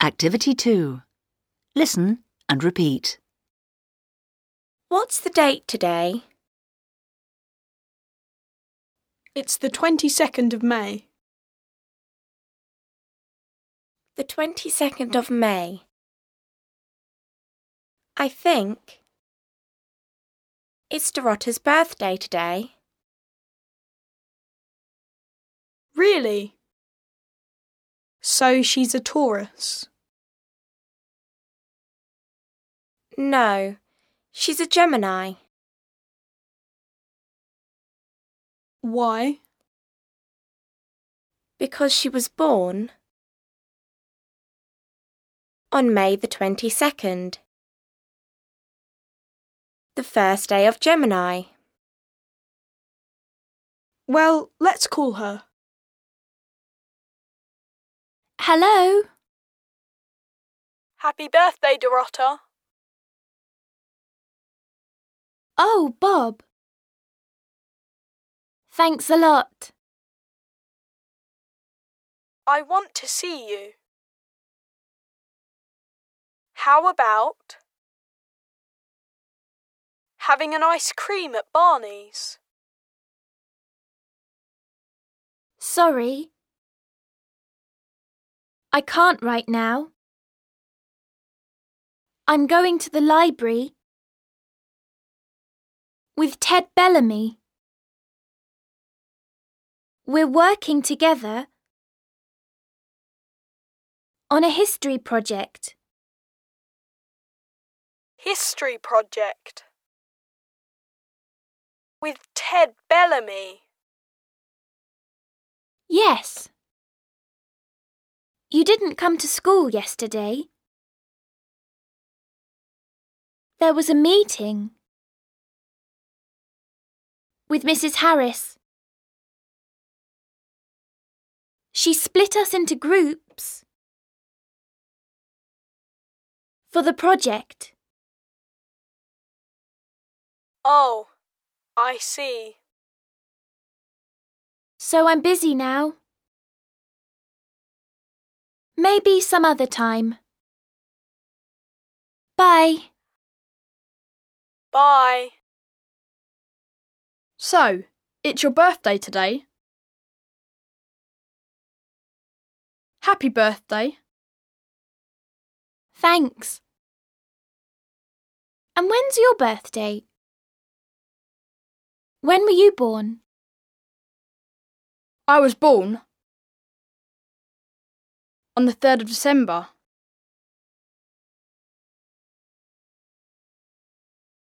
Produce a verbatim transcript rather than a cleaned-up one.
Activity two. Listen and repeat. What's the date today? It's the twenty-second of May. The twenty-second of May. I think it's Dorotta's birthday today. Really? So she's a Taurus? No, she's a Gemini. Why? Because she was born on May the twenty-second, the first day of Gemini. Well, let's call her. Hello? Happy birthday, Dorotta. Oh, Bob. Thanks a lot. I want to see you. How about having an ice cream at Barney's? Sorry. I can't right now. I'm going to the library with Ted Bellamy. We're working together on a history project. History project? With Ted Bellamy? Yes. You didn't come to school yesterday. There was a meeting with Missus Harris. She split us into groups for the project. Oh, I see. So I'm busy now. Maybe some other time. Bye. Bye. So, it's your birthday today? Happy birthday. Thanks. And when's your birthday? When were you born? I was born on the third of December.